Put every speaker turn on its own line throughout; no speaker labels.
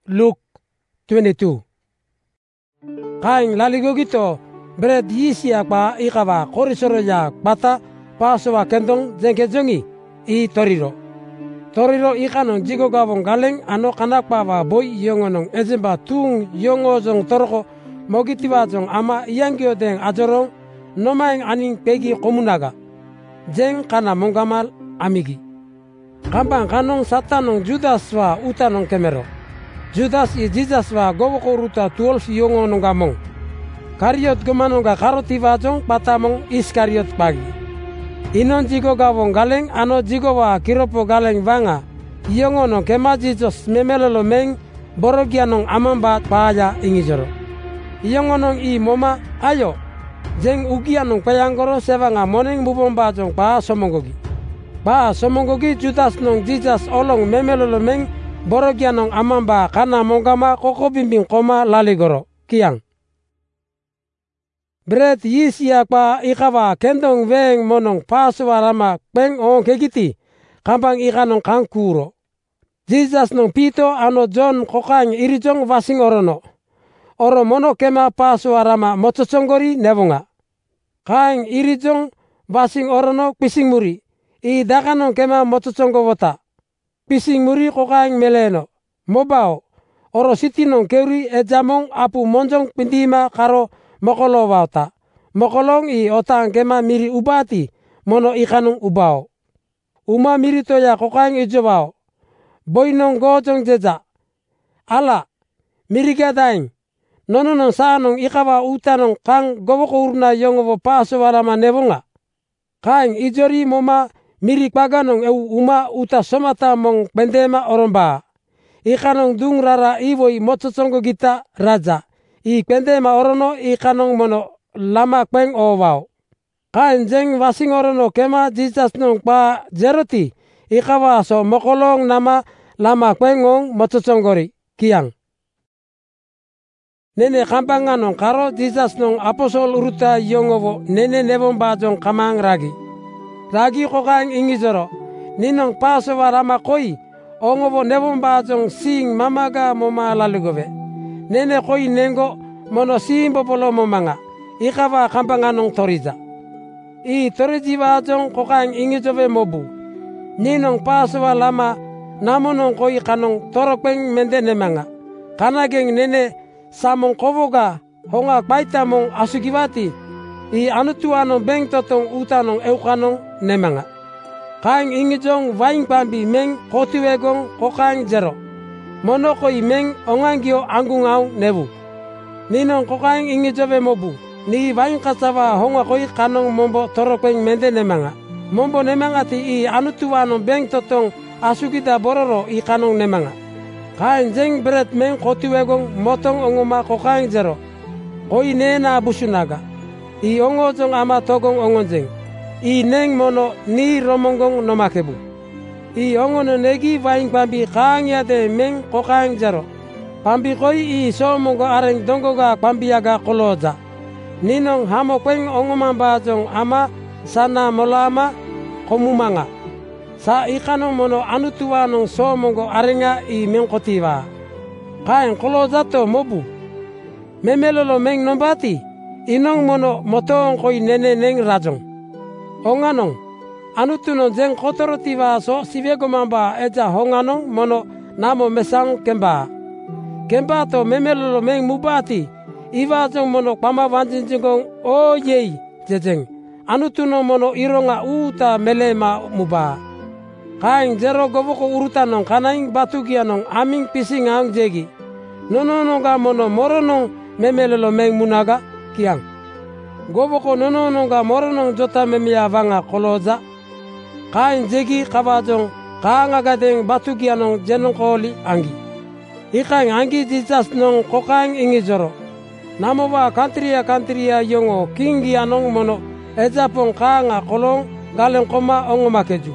Luke 22. Kaing laligo gito beret yisi akpa ikawa korisoro ya bata pasowa kentong jengkejongi I toriro. Toriro ikanong jigo gawong galeng ano kanakpa wa boy yongonong ezemba tung yongo jong toroko mogitiwa jong ama iyangyo deng ajorong nomaing aning pegi komunaga. Jeng kana monggamal amigi. Kampang kanong satanong Judas wa utanong kemero. Judas I Jesus wa gowoko ruta 12 yongo nongamong. Kariot gumanongga karotiwa jong patamong Iskariot pagi. Inon jigo gawong galeng ano jigo wa kiropo galeng wanga. Yongo no kema Jesus memelolo meng borogianong amamba paaya ingijoro. Yongo nong I moma ayo. Jeng ugianong payanggoro sewanga moneng mubomba jong pa somongogi. Pa somongogi Judas nong Jesus olong memelolo meng borogianong amamba kana monggama koko bimbing koma laligoro. Kiang. Beret yisi akpa ikawa kendong weng monong pasuarama peng on kegiti kampang ikanong kangkuro. Jesus nong pito ano John kokang irijong wasing orono. Oro mono kema pasuarama mococonggori nebonga. Kaing irijong wasing orono pising muri. I dakanong kema mococonggo wota. Pising muri kokang meleno. Mobao. Oro sitinong keuri ejamong apu monjong pindima karo mokolo wauta. Mokolong I otang kema miri ubati mono ikanung ubao. Uma miri toya kokang ijobao. Boinong gojong jeja. Ala. Miri gadaing. Nononong saanong ikawa utanong kang gowoko urna yongowo pasuarama nebonga. Kaing ijori moma miri paganong eu uma uta somata mong pendema oromba. Ikanong dung rara iwoi mococongo gita raja. I pendema orono ikanong mono lama kweng owao. Kain jeng wasing orono kema Jesus nong pa jeroti. Ikawa so mokolong nama lama kwengong mococonggori. Kiang. Nene kampanganong karo Jesus nong aposol uruta yongowo nene nebomba jong kamang ragi. Ragi kokang ingizoro. Ninong pasowa rama koi. Ongowo nebomba jong sing mamaga moma lalugove. Nene koi nengo mono simbo polo momanga. Ikawa kampanganong toriza. I torijiwa jong kokang ingizove mobu. Ninong pasowa lama namonong koi kanong torokpeng mendene manga. Kanageng nene samong kovoga honga baitamong asugiwati I anutuanong beng totong utanong eukanong nemanga. Kaing ingijong waing pambi meng kotiwegong kokang jero. Monoko I meng ongangio angungau nebu. Ninong kokang ingijove mobu. Ni waing kasawa honga koi kanong mombo torokeng mende nemanga. Mombo nemanga ti I anutuanong beng totong asugida bororo I kanong nemanga. Kain jeng beret meng kotiwegong motong ongoma kokang jero. Koi nena busunaga. I ongojong ama togong ongonjeng. I neng mono ni romonggong nomakebu. I ongono negi waing pambi kang yade meng kokang jero. Pambi koi I somongo areng donggoga pambiaga koloja. Ninong hamo kweng ongomamba jong ama sana molama komumanga. Sa ikanong mono anutuanong somongo arenga I mengkotiwa. Kain kolojato mobu. Memelolo meng nombati. Inong mono motong koi nene neng rajong. Honganong. Anutunon jeng kotorotiwa so siwego mamba eja honganong mono namo mesang kemba. Kemba to memelolo meng mubati. Iwa jong mono pama wanjinjingong o yei jejeng. Anutunon mono ironga uta melema muba. Kaing jero gowoko urutanong kanaing batugianong aming pising ang jegi. Nonononga mono moronong memelolo meng munaga. Kiang. Gowoko nonononga moronong jota memia wanga koloja. Kaing jegi kawajong kaangagadeng batugianong jenongkoli anggi. Ikaing anggi Jesus nong kokaing ingijoro. Namowa kantria yongo kingi anong mono ejapong kaanga kolong galeng koma ongomakeju.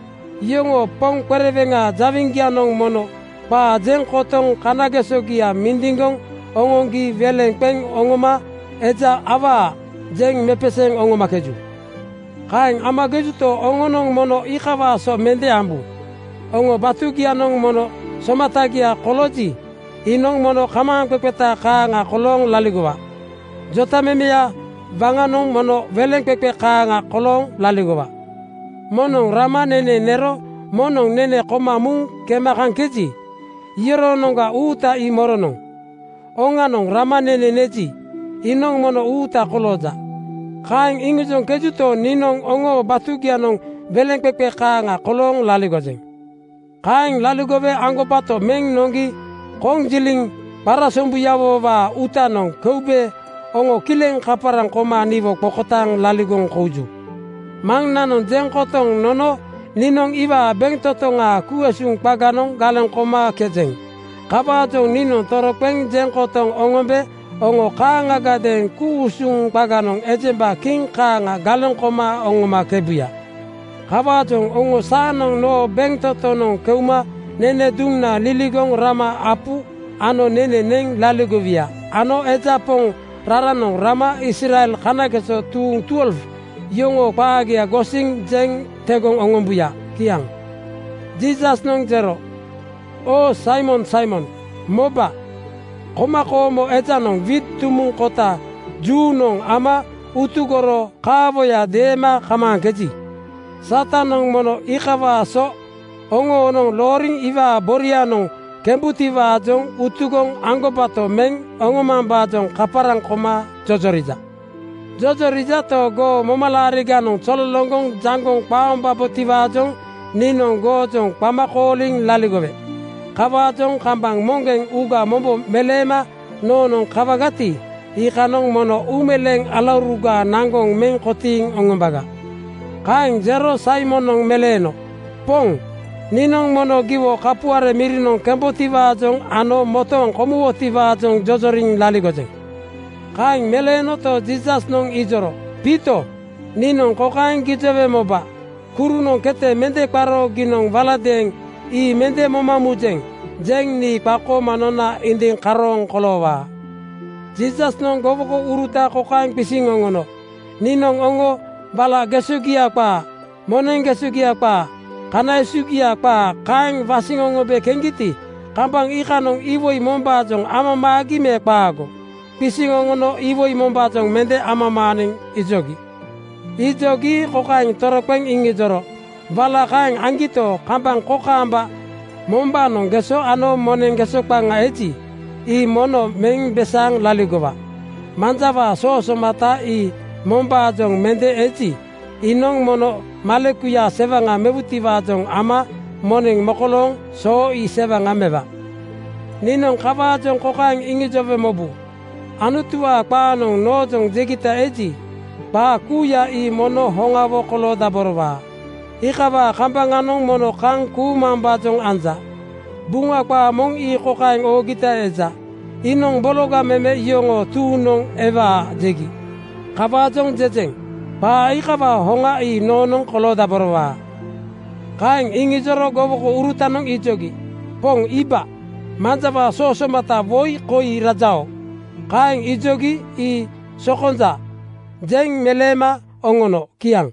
Yongo pong kwerevenga javinggianong mono pa jeng kotong kanagesogia mindingong ongongi weleng peng ongoma eja awa jeng mepeseng ongomakeju. Kaing amageju to ongonong mono ikawa so mende ambu. Ongo batugianong mono somatagia koloji inong mono kamang pepeta kanga kolong laligowa. Jota memea vanganong mono veleng pepe kanga kolong laligowa. Monong rama nene nero monong nene koma mung kemakang keji. Yero nonga uta i moronong. Onganong rama nene neji. Inong mono uta koloja. Kaing ingijong kejuto ninong ongo batugianong veleng pepe kanga kolong laligojeng. Kaing laligowe anggopato meng nonggi kong jiling para sombuyawo wa utanong keube ongo kileng kaparang koma niwo pokotang laligong koju. Mang nanon jengkotong nono ninong iwa bengtotonga kuesung paganong galeng koma kejeng. Kapatong ninong toropeng jengkotong ongombe ongo kanga gaden kuusung paganong ejemba king kanga galeng koma ongoma kebuya. Kapatong ongo sanong no bengtotonong keuma nene dungna liligong rama apu ano nene neng laligovia. Ano ejapong raranong rama Israel kanakeso tuung 12 yongo paagia gosing jeng tegong ongombuya kiang. Jesus nong jero, o Simon Simon, moba, komako mo ejanong vid tumung kota, junong ama utugoro kaboya dema kamang keji. Satanong mono ikawa so, ongo nong loring iwa borianong kembutiva jong utugong anggopato meng ongomamba jong kaparang koma jojorija. Jojorija to go momalariga nong chololongong jangong paombapo tivajong ninong go jong pamakoling laligowe. Kawajong kambang monggeng uga mombo melema nonong kawagati ikanong mono umeleng alaruga nanggong meng koting ongombaga. Kaing jero Simon nong meleno pong ninong mono giwo kapuare mirinong kembo tivajong ano motong komuwo tivajong jojoring laligojeng. Kaing meleno to Jesus nong ijoro pito ninong kokaing gijewe moba kuru nong kete mende paro ginong valadeng i mende momamujeng jeng ni pako manona inding karong kolowa. Jesus nong goboko uruta kokaing pising ongono ninong ongo bala gesugia pa moneng gesugia pa kanai sugia pa kaing vasing ongo be kengiti kambang ikanong iwoi momba jong ama magi me pago. Pising ongono iwoi momba jong mende ama maning ijogi. Ijogi kokaing toropeng ingijoro. Vala kaing angito kambang kokamba momba nong geso ano moneng geso pa nga eji. I mono meng besang laligowa. Manjava so somata i momba jong mende eji. Inong mono malekuya seva nga mebutiva jong ama moneng mokolong so i seva nga meba. Ninong kava jong kokaing ingijove mobu. Anutua panong nojong jegita eji pa kuya i mono hongawo kolo daborwa. Ikawa kambanganong mono kang kumamba jong anja. Bunga pa mong i kokaing ogita eja. Inong bologa meme iyongo tunong eva jegi. Kaba jong jejeng pa ikawa honga i nonong kolo daborwa. Kaing ingijoro goboko urutanong ijogi. Pong iba manjaba sosomata woi koi rajao. Kaing ijogi i sokonja jeng melema ongono kiang.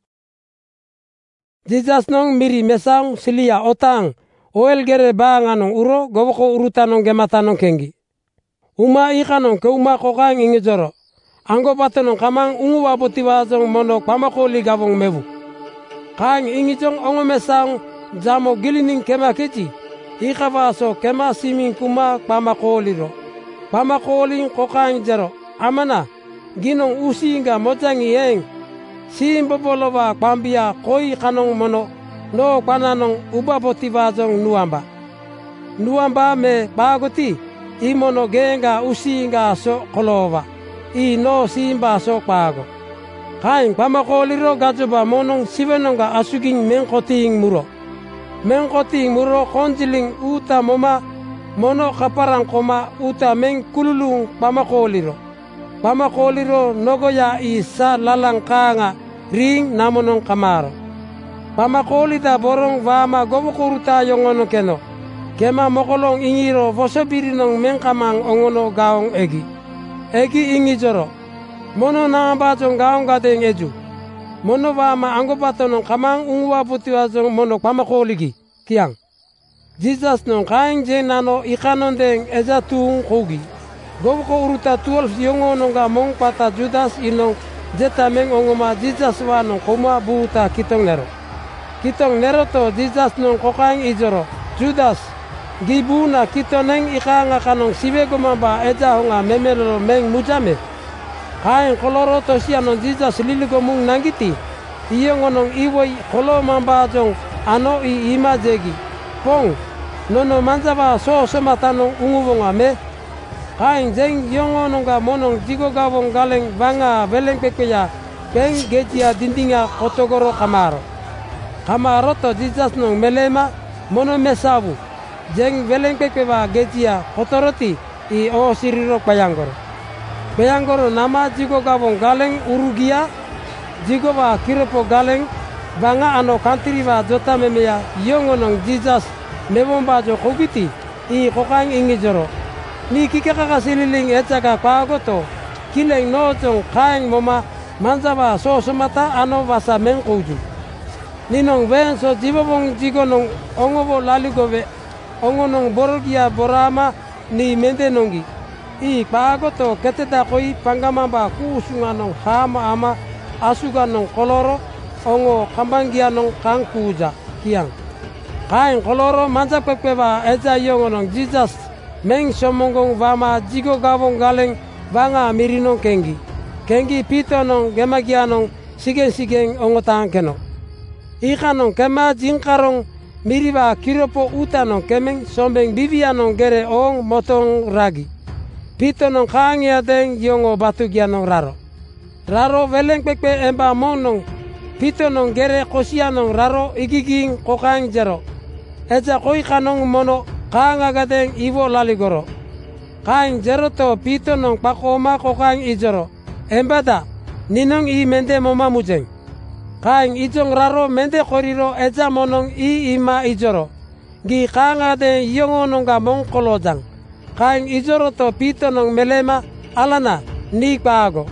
Jesus nong miri mesang silia otang oel gere banganong uro goboko urutanong gematanong kengi. Uma ikanong ke uma kokaing ingijoro. Anggo patonong kamang ungu wabotiwazong mono pamakoli gavong mevu. Kaing ingijong ongo mesang jamo gilining kema keji. Ikawaso kema siming kuma pamakoliro. Pamakoling kokaing jero amana ginong usinga mojangi eng simbobolowa pambia koi kanong mono no pananong ubabotivazong nuamba me bagoti imono genga usinga so kolowa i no simba so pago. Kaing pamakoliro gajoba monong siwenonga asuging mengkoting muro konjiling uta moma mono kaparang koma uta meng kululung pamakoliro. Pamakoliro nogoya isa lalang kanga ring namonong kamaro. Pamakolita borong vama gobokuruta yongono keno. Kema mokolong ingiro vosobirinong mengkamang ongono gaong egi. Egi ingijoro. Mono nangabajong gaong gadeng eju. Mono vama anggopatonong kamang unguwa putiwazong mono pamakoligi kiang. Jesus nong kaing je nano ikanon deng eza tuung kogi. Goboko uruta 12 yongo nonga mong pata Judas inong jeta meng ongoma Jesus wa nong koma buuta kitong nero. Kitong nero to Jesus nong kokaing ijoro. Judas gibuna kitoneng ikanga kanong sibe gomamba eza honga memelo meng mujame. Kaing koloro to siya nong Jesus liligo mung nangiti. Iyong nong iwoi kolo mamba jong ano I ima jegi. Pong nono manjaba so somata nong ungubonga me. Kaing jeng yongo nongga monong jigo gabong galeng banga beleng pepeya peng getia dindinga kotogoro kamaro. Kamaro to Jesus nong melema mono mesabu. Jeng beleng pepeya getia kotoroti I o siriro payangoro. Payangoro nama jigo gabong galeng urugia. Jigo ba kirepo galeng banga ano kantiri ba jota memeya yongo nong Jesus nebomba jo kogiti I kokaing ingijoro. Ni kikaka sililing etaka pagoto kileng no jong kaing moma manjaba so somata ano basa mengkuju. Ninong ben so jibobong jigo nong ongobo laligobe ongo nong borgia borama ni mente nongi. I pagoto keteta koi pangamamba kusunga nong hama ama asuga nong koloro ongo kambangia nong kangkuja kiang. Kaing koloro manjab pepeba eja yongo nong Jesus meng somongong vama jigo gabong galeng banga mirinong kengi. Kengi pito nong gemagia nong sigeng ongotang keno. Ika nong kema jingkarong miriba kiropo uta nong kemeng sombeng bibia nong gere ong motong ragi. Pito nong kaangia deng yongo batugia nong raro. Raro veleng pekpe emba mong nong pito nong gere kosia nong raro igiging kokang jero. Eja koi kanong mono kaanga gadeng iwo laligoro. Kaing jero to pito nong pakoma kokang ijoro. Embada ninong I mente moma mujeng. Kaing ijong raro mente koriro eja monong I ima ijoro. Gi kaanga de yongo nongga mong kolojang. Kaing ijoro to pito nong melema alana ni paago.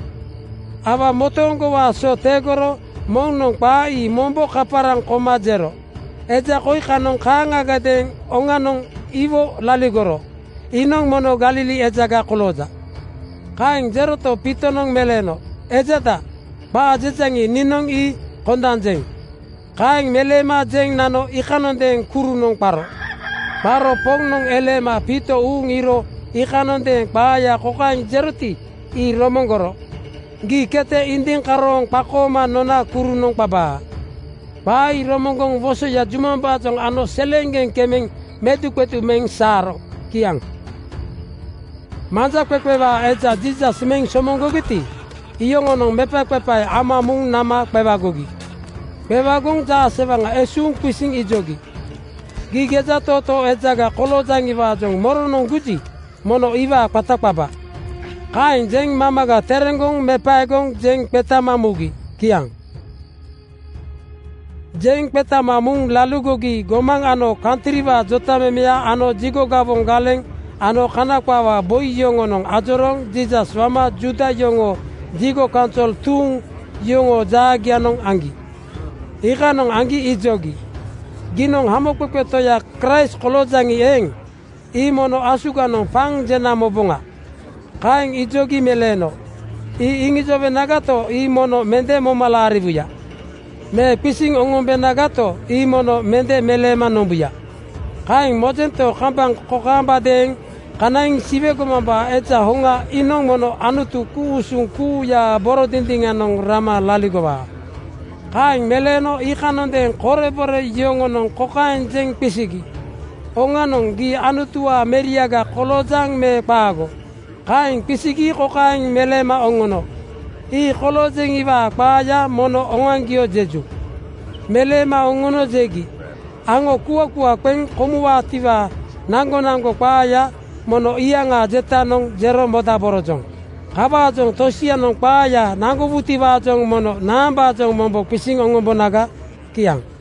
Aba motongo wa so tegoro mong nong pa I mombo kaparang koma jero. Eja koi kanong kaanga gadeng onganong iwo laligoro. Inong mono Galili ejaga koloja. Kaing jero to pito nong meleno. Ejata ba jejangi ninong I kondanjeng. Kaing melema jeng nano ikanon deng kuru nong paro. Paro pong nong elema pito ungiro ikanon deng paya kokaing jeroti I romongoro. Gi kete inding karong pakoma nona kuru nong paba. Pai romongong voso ya jumamba jong ano selengeng kemeng medu kwetu meng saro kiang. Manja kwekwewa eja Jesus meng somongo giti. Iyongo nong mepa kwepai ama mung nama kwewagogi. Kwewagong ja sevanga esung pising ijogi. Gigeja toto ejaga kolojangi wa jong moronong guji mono iwa patakpaba. Kain jeng mamaga terengong mepaegong jeng petamamugi kiang. Jeng peta mamung lalu gogi gomang ano kantriwa jota memea ano jigo gabong galeng ano kanakwawa boy yongo nong ajorong Jesus wama juda yongo jigo kancol tung yongo jaagia nong anggi. Ika nong anggi ijogi. Ginong hamokpekpe toya Christ kolojangi eng. I mono asuga nong pang jena mobonga. Kaing ijogi meleno. I ingijobe nagato I mono mende momala aribuya. Me pising ongombe nagato I mono mende melema nombuya. Kaing mojento kambang kokamba deng kanaing sibe gomamba eja honga inong mono anutu kuusung ku ya boro dindinga nong rama laligoba. Kaing meleno ikanon deng kore bore yongo nong kokain jeng pisigi. Onga nong gi anutua meriaga kolojang me pago. Kaing pisigi kokain melema ongono. I kolojeng iwa paya mono ongangio jeju. Melema ongono jegi. Ango kuwa kweng komuwa tiwa nango paya mono ianga jeta nong jero moda borojong. Kaba jong tosia nong paya nango buti ba jong mono namba jong mombo pising ongombo naga kiang.